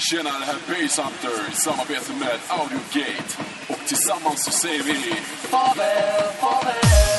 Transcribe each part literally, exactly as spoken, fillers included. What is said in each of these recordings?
Tjena, det här är Basshunter i samarbete med Audiogate. Och tillsammans så säger vi farväl, farväl.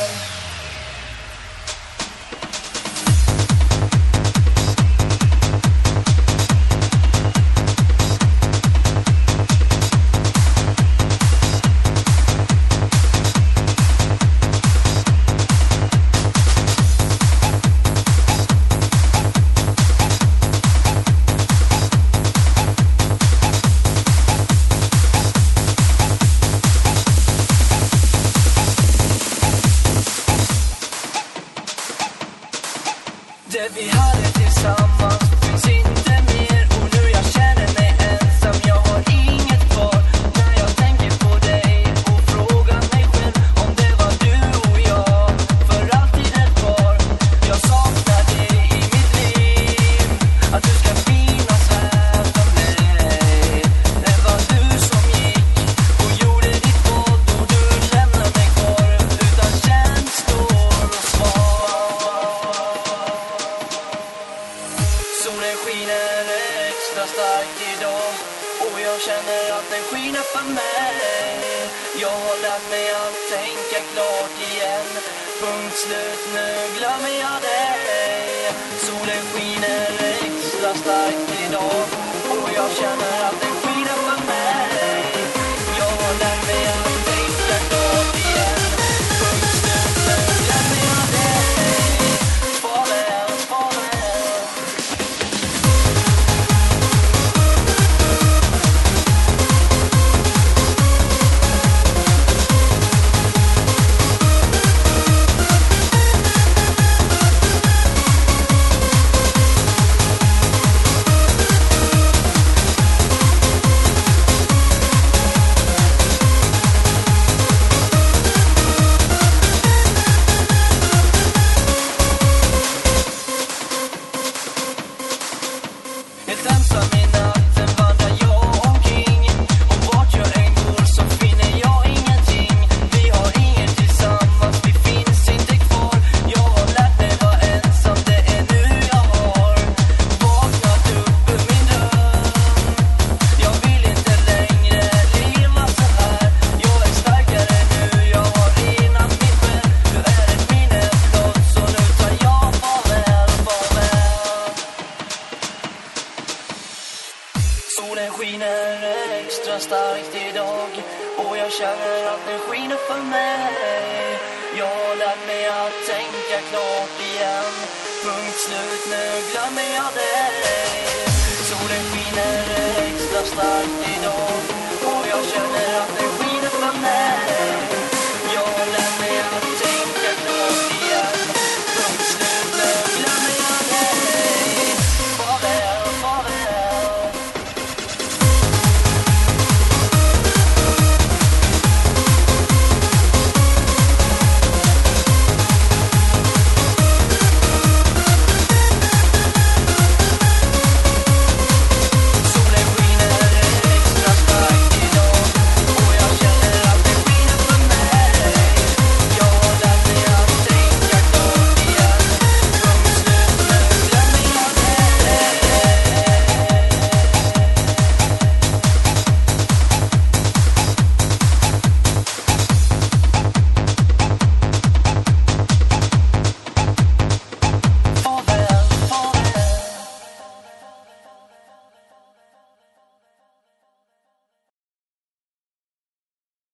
Det vi hade tillsammans finns inte mer. Och nu jag känner mig ensam, jag har inget kvar. När jag tänker på dig och frågar mig själv om det var du och jag för alltid ett par. Jag saknar dig i mitt liv, att du ska finnas här för mig. Det var du som gick och gjorde ditt våld, och du lämnar mig kvar utan känslor och svar. Solen skiner extra starkt idag, och jag känner att den skiner för mig. Jag har lärt mig att tänka klart igen. Punkt slut, nu glömmer jag dig. Solen skiner extra starkt idag, och jag känner att den skiner för mig. Jag har lärt mig att tänka klart igen. Punkt slut, nu glömmer jag dig. Farväl, farväl. Helt ensam i natten vandrar jag omkring, och vart jag än går så finner jag ingenting. Vi har inget tillsammans, vi finns inte kvar. Jag har lärt mig vara ensam, det är nu jag har vaknat upp ur min dröm. Jag vill inte längre leva så här. Jag är starkare nu, jag har renat mig själv. Du är ett minne blott, så nu tar jag farväl, farväl. Solen skiner extra starkt idag, och jag känner att den skiner för mig. Jag har lärt mig att tänka klart igen. Punkt slut, nu glömmer jag dig. Solen skiner extra starkt idag,